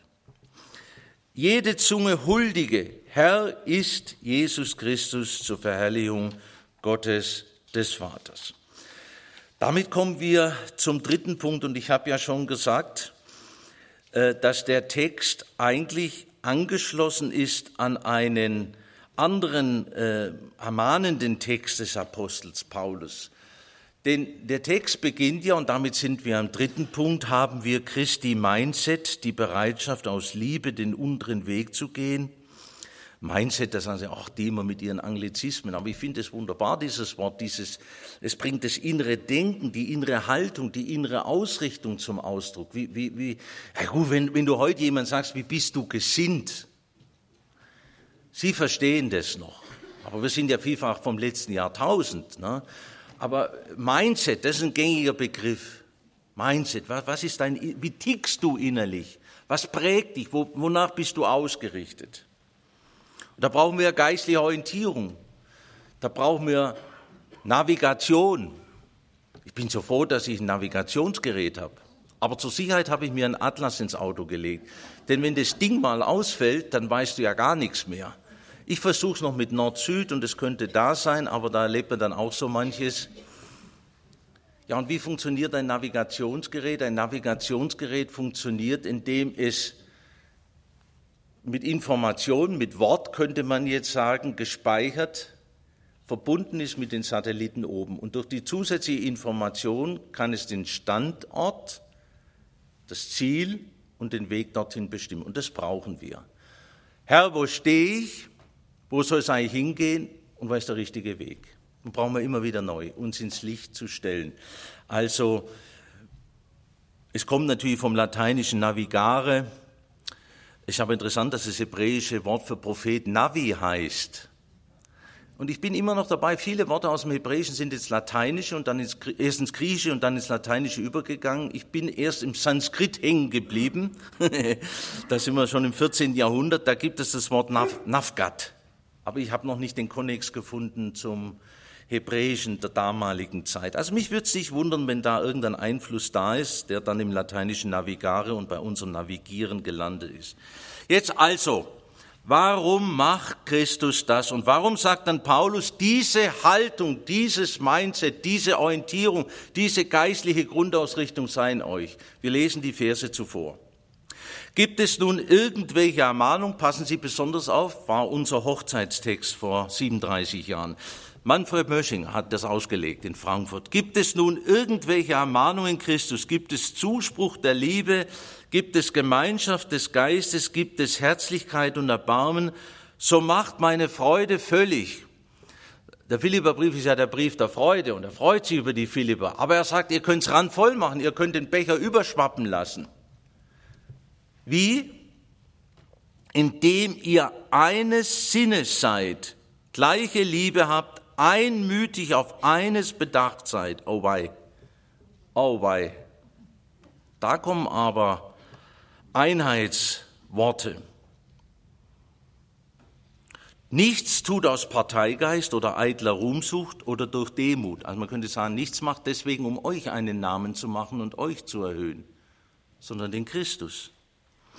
Jede Zunge huldige, Herr ist Jesus Christus zur Verherrlichung Gottes des Vaters. Damit kommen wir zum dritten Punkt, und ich habe ja schon gesagt, dass der Text eigentlich angeschlossen ist an einen anderen äh, ermahnenden Text des Apostels Paulus. Denn der Text beginnt ja, und damit sind wir am dritten Punkt, haben wir Christi Mindset, die Bereitschaft aus Liebe den unteren Weg zu gehen. Mindset, das sagen sie, ach, die immer mit ihren Anglizismen. Aber ich finde es wunderbar, dieses Wort, dieses, es bringt das innere Denken, die innere Haltung, die innere Ausrichtung zum Ausdruck. Wie, wie, wie, ja gut, wenn, wenn du heute jemand sagst, wie bist du gesinnt? Sie verstehen das noch. Aber wir sind ja vielfach vom letzten Jahrtausend, ne? Aber Mindset, das ist ein gängiger Begriff. Mindset, was, was ist dein, wie tickst du innerlich? Was prägt dich? Wo, wonach bist du ausgerichtet? Und da brauchen wir geistliche Orientierung. Da brauchen wir Navigation. Ich bin so froh, dass ich ein Navigationsgerät habe. Aber zur Sicherheit habe ich mir einen Atlas ins Auto gelegt. Denn wenn das Ding mal ausfällt, dann weißt du ja gar nichts mehr. Ich versuche es noch mit Nord-Süd und es könnte da sein, aber da erlebt man dann auch so manches. Ja, und wie funktioniert ein Navigationsgerät? Ein Navigationsgerät funktioniert, indem es mit Informationen, mit Wort könnte man jetzt sagen, gespeichert, verbunden ist mit den Satelliten oben. Und durch die zusätzliche Information kann es den Standort, das Ziel und den Weg dorthin bestimmen. Und das brauchen wir. Herr, wo stehe ich? Wo soll es eigentlich hingehen? Und was ist der richtige Weg? Und brauchen wir immer wieder neu, uns ins Licht zu stellen. Also, es kommt natürlich vom lateinischen navigare. Es ist aber interessant, dass das hebräische Wort für Prophet Navi heißt. Und ich bin immer noch dabei, viele Worte aus dem Hebräischen sind ins Lateinische und dann ins, erst ins Griechische und dann ins Lateinische übergegangen. Ich bin erst im Sanskrit hängen geblieben. Da sind wir schon im vierzehnten Jahrhundert, da gibt es das Wort Nav, Navgat. Aber ich habe noch nicht den Konnex gefunden zum Hebräischen der damaligen Zeit. Also mich würde es nicht wundern, wenn da irgendein Einfluss da ist, der dann im lateinischen Navigare und bei unserem Navigieren gelandet ist. Jetzt also, warum macht Christus das? Und warum sagt dann Paulus, diese Haltung, dieses Mindset, diese Orientierung, diese geistliche Grundausrichtung sei in euch? Wir lesen die Verse zuvor. Gibt es nun irgendwelche Ermahnung, passen Sie besonders auf, war unser Hochzeitstext vor siebenunddreißig Jahren. Manfred Mösching hat das ausgelegt in Frankfurt. Gibt es nun irgendwelche Ermahnung in Christus? Gibt es Zuspruch der Liebe? Gibt es Gemeinschaft des Geistes? Gibt es Herzlichkeit und Erbarmen? So macht meine Freude völlig. Der Philipperbrief ist ja der Brief der Freude und er freut sich über die Philipper. Aber er sagt, ihr könnt es randvoll machen, ihr könnt den Becher überschwappen lassen. Wie? Indem ihr eines Sinnes seid, gleiche Liebe habt, einmütig auf eines bedacht seid. Oh wei, oh wei. Da kommen aber Einheitsworte. Nichts tut aus Parteigeist oder eitler Ruhmsucht oder durch Demut. Also man könnte sagen, nichts macht deswegen, um euch einen Namen zu machen und euch zu erhöhen, sondern den Christus.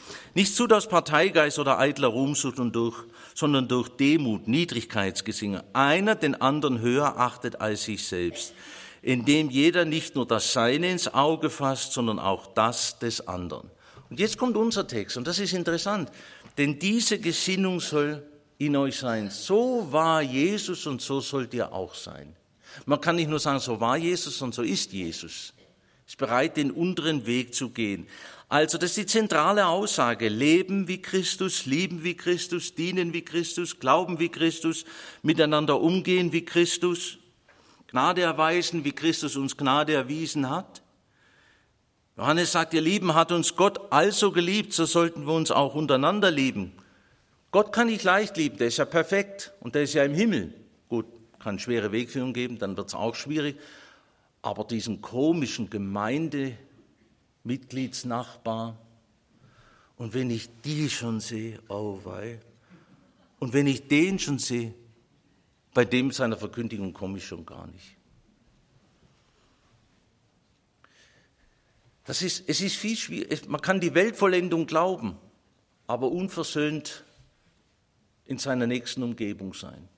Nichts tut aus Parteigeist oder eitler Ruhmsucht und durch, sondern durch Demut, Niedrigkeitsgesinge. Einer den anderen höher achtet als sich selbst, indem jeder nicht nur das Seine ins Auge fasst, sondern auch das des anderen. Und jetzt kommt unser Text, und das ist interessant, denn diese Gesinnung soll in euch sein. So war Jesus und so sollt ihr auch sein. Man kann nicht nur sagen, so war Jesus, sondern so ist Jesus. Ist bereit, den unteren Weg zu gehen. Also das ist die zentrale Aussage. Leben wie Christus, lieben wie Christus, dienen wie Christus, glauben wie Christus, miteinander umgehen wie Christus, Gnade erweisen, wie Christus uns Gnade erwiesen hat. Johannes sagt, ihr Lieben, hat uns Gott also geliebt, so sollten wir uns auch untereinander lieben. Gott kann nicht leicht lieben, der ist ja perfekt und der ist ja im Himmel. Gut, kann schwere Wegführung geben, dann wird es auch schwierig. Aber diesen komischen Gemeindemitgliedsnachbar, und wenn ich die schon sehe, oh wei, und wenn ich den schon sehe, bei dem seiner Verkündigung komme ich schon gar nicht. Das ist, es ist viel schwierig. Man kann die Weltvollendung glauben, aber unversöhnt in seiner nächsten Umgebung sein.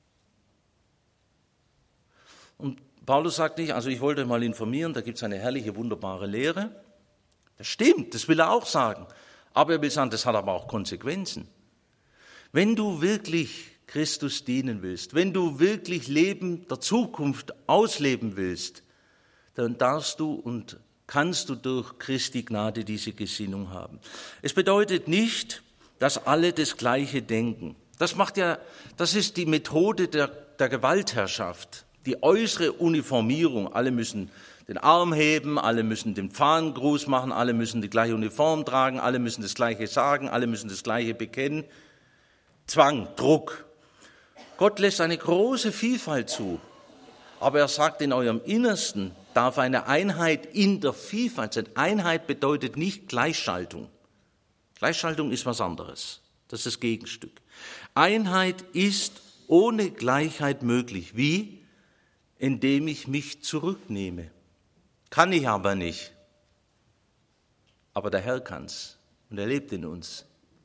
Und Paulus sagt nicht, also ich wollte mal informieren, da gibt es eine herrliche, wunderbare Lehre. Das stimmt, das will er auch sagen. Aber er will sagen, das hat aber auch Konsequenzen. Wenn du wirklich Christus dienen willst, wenn du wirklich Leben der Zukunft ausleben willst, dann darfst du und kannst du durch Christi Gnade diese Gesinnung haben. Es bedeutet nicht, dass alle das Gleiche denken. Das macht ja, das ist die Methode der, der Gewaltherrschaft. Die äußere Uniformierung, alle müssen den Arm heben, alle müssen den Fahnengruß machen, alle müssen die gleiche Uniform tragen, alle müssen das Gleiche sagen, alle müssen das Gleiche bekennen. Zwang, Druck. Gott lässt eine große Vielfalt zu, aber er sagt, in eurem Innersten darf eine Einheit in der Vielfalt sein. Einheit bedeutet nicht Gleichschaltung. Gleichschaltung ist was anderes, das ist das Gegenstück. Einheit ist ohne Gleichheit möglich. Wie? Indem ich mich zurücknehme. Kann ich aber nicht. Aber der Herr kann's und er lebt in uns.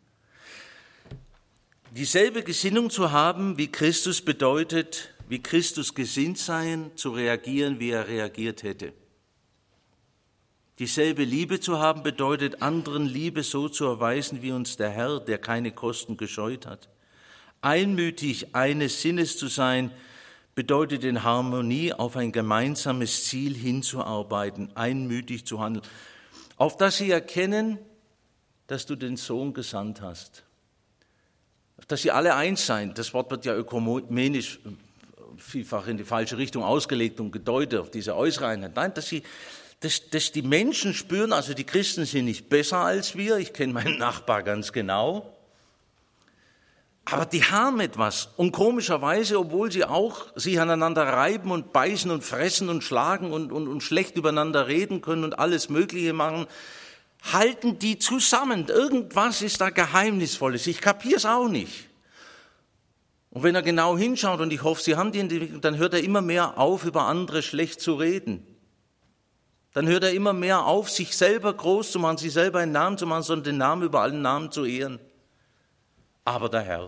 Dieselbe Gesinnung zu haben wie Christus bedeutet, wie Christus gesinnt sein, zu reagieren, wie er reagiert hätte. Dieselbe Liebe zu haben bedeutet, anderen Liebe so zu erweisen, wie uns der Herr, der keine Kosten gescheut hat. Einmütig eines Sinnes zu sein, bedeutet in Harmonie auf ein gemeinsames Ziel hinzuarbeiten, einmütig zu handeln, auf das sie erkennen, dass du den Sohn gesandt hast. Auf dass sie alle eins seien. Das Wort wird ja ökumenisch vielfach in die falsche Richtung ausgelegt und gedeutet auf diese äußere Einheit. Nein, dass sie, dass, dass die Menschen spüren, also die Christen sind nicht besser als wir, ich kenne meinen Nachbar ganz genau, aber die haben etwas. Und komischerweise, obwohl sie auch sich aneinander reiben und beißen und fressen und schlagen und, und, und schlecht übereinander reden können und alles Mögliche machen, halten die zusammen. Irgendwas ist da Geheimnisvolles. Ich kapiere es auch nicht. Und wenn er genau hinschaut, und ich hoffe, Sie haben die Entwicklung, dann hört er immer mehr auf, über andere schlecht zu reden. Dann hört er immer mehr auf, sich selber groß zu machen, sich selber einen Namen zu machen, sondern den Namen über allen Namen zu ehren. Aber der Herr.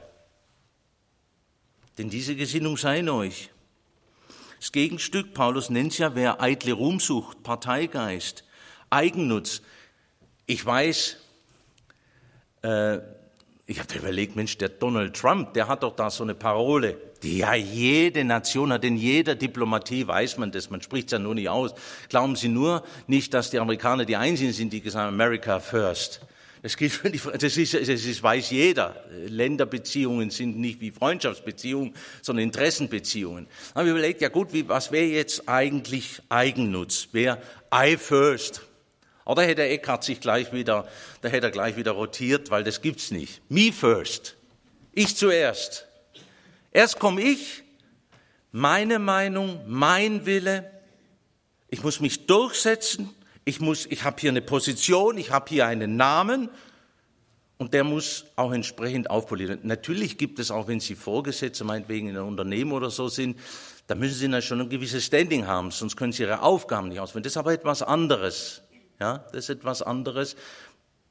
Denn diese Gesinnung sei in euch. Das Gegenstück, Paulus nennt es ja, wer eitle Ruhmsucht, Parteigeist, Eigennutz. Ich weiß, äh, ich habe überlegt, Mensch, der Donald Trump, der hat doch da so eine Parole, die ja jede Nation hat, in jeder Diplomatie weiß man das, man spricht es ja nur nicht aus. Glauben Sie nur nicht, dass die Amerikaner die Einzigen sind, die gesagt haben, America first. Das gilt für die, das ist, das ist, weiß jeder. Länderbeziehungen sind nicht wie Freundschaftsbeziehungen, sondern Interessenbeziehungen. Da habe ich überlegt, ja gut, wie, was wäre jetzt eigentlich Eigennutz? Wäre I first? Oder hätte der Eckhart sich gleich wieder, da hätte er gleich wieder rotiert, weil das gibt's nicht. Me first. Ich zuerst. Erst komme ich, meine Meinung, mein Wille. Ich muss mich durchsetzen. Ich muss, ich habe hier eine Position, ich habe hier einen Namen und der muss auch entsprechend aufpoliert werden. Natürlich gibt es auch, wenn Sie Vorgesetzte meinetwegen in einem Unternehmen oder so sind, da müssen Sie dann schon ein gewisses Standing haben, sonst können Sie Ihre Aufgaben nicht ausführen. Das ist aber etwas anderes. Ja, das ist etwas anderes.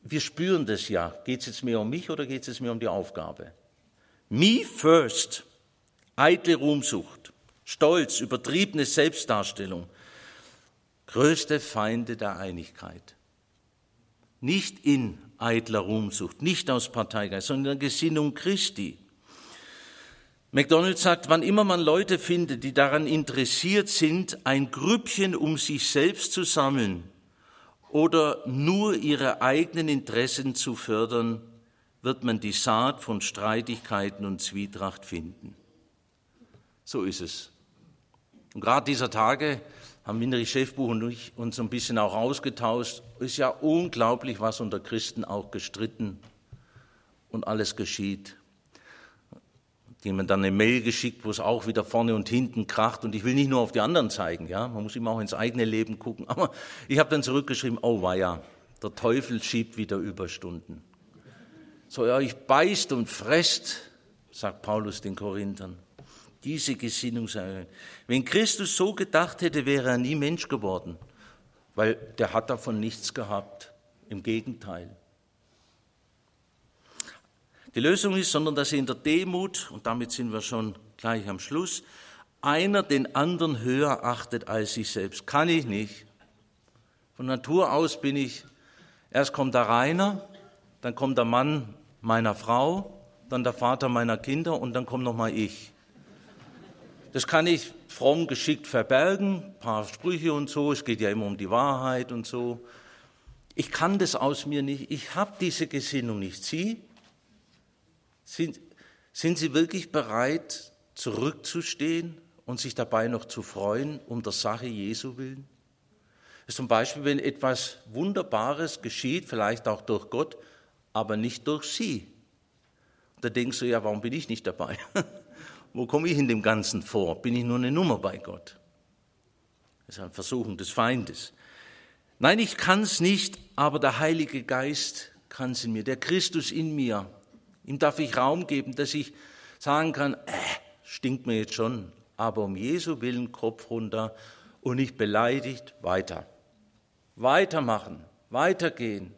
wir spüren das ja. Geht es jetzt mehr um mich oder geht es jetzt mehr um die Aufgabe? Me first, eitle Ruhmsucht, Stolz, übertriebene Selbstdarstellung, größte Feinde der Einigkeit. Nicht in eitler Ruhmsucht, nicht aus Parteigeist, sondern in der Gesinnung Christi. MacDonald sagt, wann immer man Leute findet, die daran interessiert sind, ein Grüppchen um sich selbst zu sammeln oder nur ihre eigenen Interessen zu fördern, wird man die Saat von Streitigkeiten und Zwietracht finden. So ist es. Und gerade dieser Tage haben Winterich Schäfbuch und ich uns ein bisschen auch ausgetauscht. Es ist ja unglaublich, was unter Christen auch gestritten und alles geschieht. Die haben mir dann eine Mail geschickt, wo es auch wieder vorne und hinten kracht. Und ich will nicht nur auf die anderen zeigen, ja, man muss immer auch ins eigene Leben gucken. Aber ich habe dann zurückgeschrieben, oh weia, der Teufel schiebt wieder Überstunden. So ihr euch beißt und fresst, sagt Paulus den Korinthern. Diese Gesinnung sei. Wenn Christus so gedacht hätte, wäre er nie Mensch geworden, weil der hat davon nichts gehabt. Im Gegenteil. Die Lösung ist, sondern dass er in der Demut, und damit sind wir schon gleich am Schluss, einer den anderen höher achtet als sich selbst. Kann ich nicht. Von Natur aus bin ich, erst kommt der Rainer, dann kommt der Mann meiner Frau, dann der Vater meiner Kinder und dann kommt nochmal ich. Das kann ich fromm geschickt verbergen, ein paar Sprüche und so, es geht ja immer um die Wahrheit und so. Ich kann das aus mir nicht, ich habe diese Gesinnung nicht. Sie, sind, sind Sie wirklich bereit, zurückzustehen und sich dabei noch zu freuen, um der Sache Jesu willen? Das ist zum Beispiel, wenn etwas Wunderbares geschieht, vielleicht auch durch Gott, aber nicht durch Sie. Da denkst du, ja, warum bin ich nicht dabei? Wo komme ich in dem Ganzen vor? Bin ich nur eine Nummer bei Gott? Das ist eine Versuchung des Feindes. Nein, ich kann es nicht, aber der Heilige Geist kann es in mir, der Christus in mir. Ihm darf ich Raum geben, dass ich sagen kann, äh, stinkt mir jetzt schon, aber um Jesu Willen Kopf runter und nicht beleidigt, weiter. Weitermachen, weitergehen.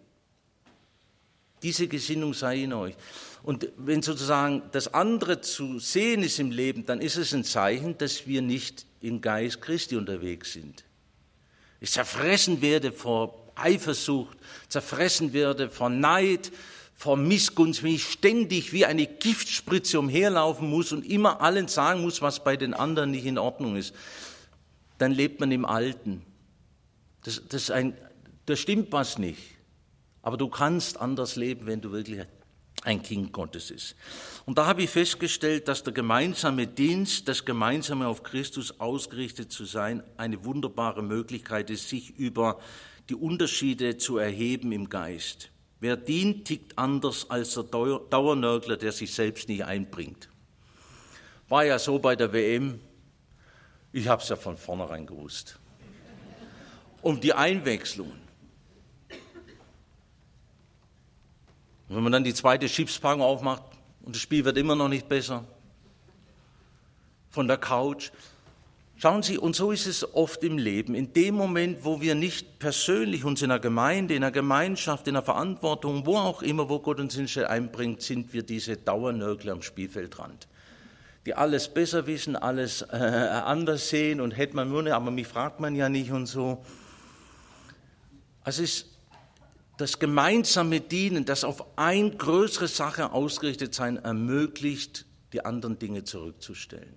Diese Gesinnung sei in euch. Und wenn sozusagen das andere zu sehen ist im Leben, dann ist es ein Zeichen, dass wir nicht im Geist Christi unterwegs sind. Ich zerfressen werde vor Eifersucht, zerfressen werde vor Neid, vor Missgunst, wenn ich ständig wie eine Giftspritze umherlaufen muss und immer allen sagen muss, was bei den anderen nicht in Ordnung ist, dann lebt man im Alten. Das, das, ist ein, das stimmt was nicht. Aber du kannst anders leben, wenn du wirklich ein Kind Gottes ist. Und da habe ich festgestellt, dass der gemeinsame Dienst, das gemeinsame auf Christus ausgerichtet zu sein, eine wunderbare Möglichkeit ist, sich über die Unterschiede zu erheben im Geist. Wer dient, tickt anders als der Dauernörgler, der sich selbst nicht einbringt. War ja so bei der W M, ich habe es ja von vornherein gewusst. Um die Einwechslungen. Und wenn man dann die zweite Chipspackung aufmacht und das Spiel wird immer noch nicht besser, von der Couch. Schauen Sie, und so ist es oft im Leben. In dem Moment, wo wir nicht persönlich uns in einer Gemeinde, in einer Gemeinschaft, in einer Verantwortung, wo auch immer, wo Gott uns einbringt, sind wir diese Dauernörgler am Spielfeldrand, die alles besser wissen, alles äh, anders sehen und hätte man nur nicht, aber mich fragt man ja nicht und so. Also es ist das gemeinsame Dienen, das auf eine größere Sache ausgerichtet sein, ermöglicht, die anderen Dinge zurückzustellen.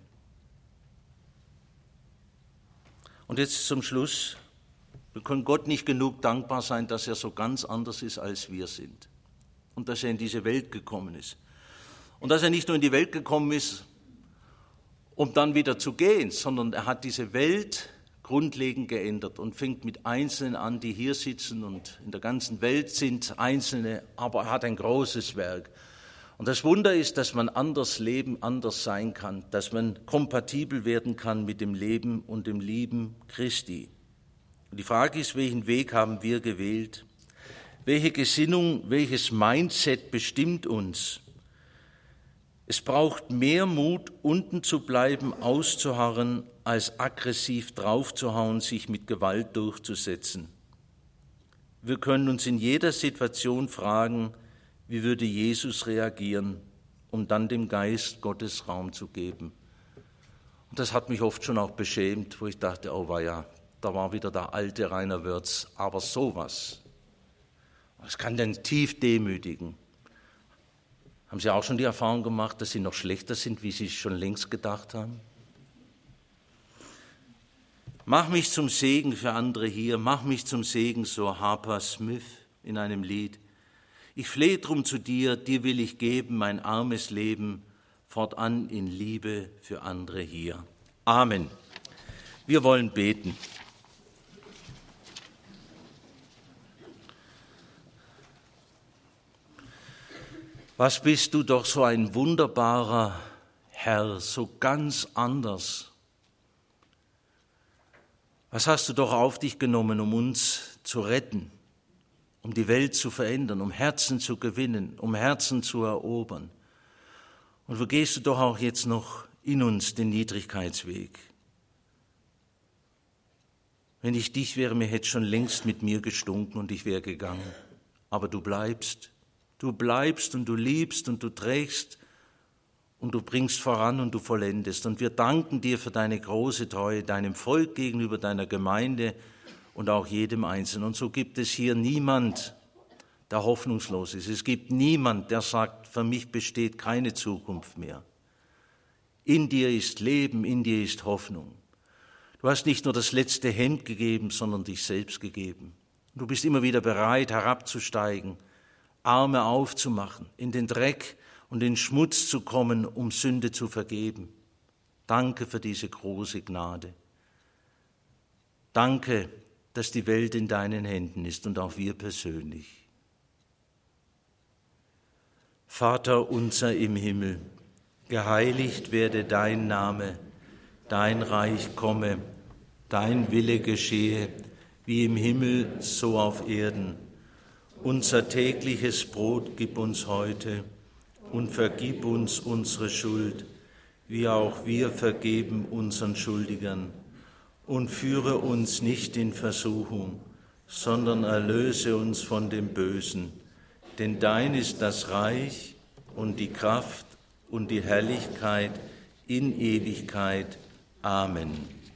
Und jetzt zum Schluss. Wir können Gott nicht genug dankbar sein, dass er so ganz anders ist, als wir sind. Und dass er in diese Welt gekommen ist. Und dass er nicht nur in die Welt gekommen ist, um dann wieder zu gehen, sondern er hat diese Welt grundlegend geändert und fängt mit Einzelnen an, die hier sitzen und in der ganzen Welt sind Einzelne, aber er hat ein großes Werk. Und das Wunder ist, dass man anders leben, anders sein kann, dass man kompatibel werden kann mit dem Leben und dem Lieben Christi. Und die Frage ist, welchen Weg haben wir gewählt? Welche Gesinnung, welches Mindset bestimmt uns? Es braucht mehr Mut, unten zu bleiben, auszuharren, als aggressiv draufzuhauen, sich mit Gewalt durchzusetzen. Wir können uns in jeder Situation fragen, wie würde Jesus reagieren, um dann dem Geist Gottes Raum zu geben. Und das hat mich oft schon auch beschämt, wo ich dachte, oh weia, da war wieder der alte Rainer Wörz, aber sowas. Das kann den tief demütigen. Haben Sie auch schon die Erfahrung gemacht, dass Sie noch schlechter sind, wie Sie schon längst gedacht haben? Mach mich zum Segen für andere hier, mach mich zum Segen, so Harper Smith in einem Lied. Ich flehe drum zu dir, dir will ich geben mein armes Leben, fortan in Liebe für andere hier. Amen. Wir wollen beten. Was bist du doch so ein wunderbarer Herr, so ganz anders. Was hast du doch auf dich genommen, um uns zu retten, um die Welt zu verändern, um Herzen zu gewinnen, um Herzen zu erobern. Und wo gehst du doch auch jetzt noch in uns den Niedrigkeitsweg? Wenn ich dich wäre, mir hätte schon längst mit mir gestunken und ich wäre gegangen. Aber du bleibst, du bleibst und du liebst und du trägst und du bringst voran und du vollendest. Und wir danken dir für deine große Treue, deinem Volk gegenüber, deiner Gemeinde und auch jedem Einzelnen. Und so gibt es hier niemand, der hoffnungslos ist. Es gibt niemand, der sagt, für mich besteht keine Zukunft mehr. In dir ist Leben, in dir ist Hoffnung. Du hast nicht nur das letzte Hemd gegeben, sondern dich selbst gegeben. Du bist immer wieder bereit, herabzusteigen, Arme aufzumachen, in den Dreck und den Schmutz zu kommen, um Sünde zu vergeben. Danke für diese große Gnade. Danke, dass die Welt in deinen Händen ist und auch wir persönlich. Vater unser im Himmel, geheiligt werde dein Name, dein Reich komme, dein Wille geschehe, wie im Himmel, so auf Erden. Unser tägliches Brot gib uns heute und vergib uns unsere Schuld, wie auch wir vergeben unseren Schuldigern. Und führe uns nicht in Versuchung, sondern erlöse uns von dem Bösen. Denn dein ist das Reich und die Kraft und die Herrlichkeit in Ewigkeit. Amen.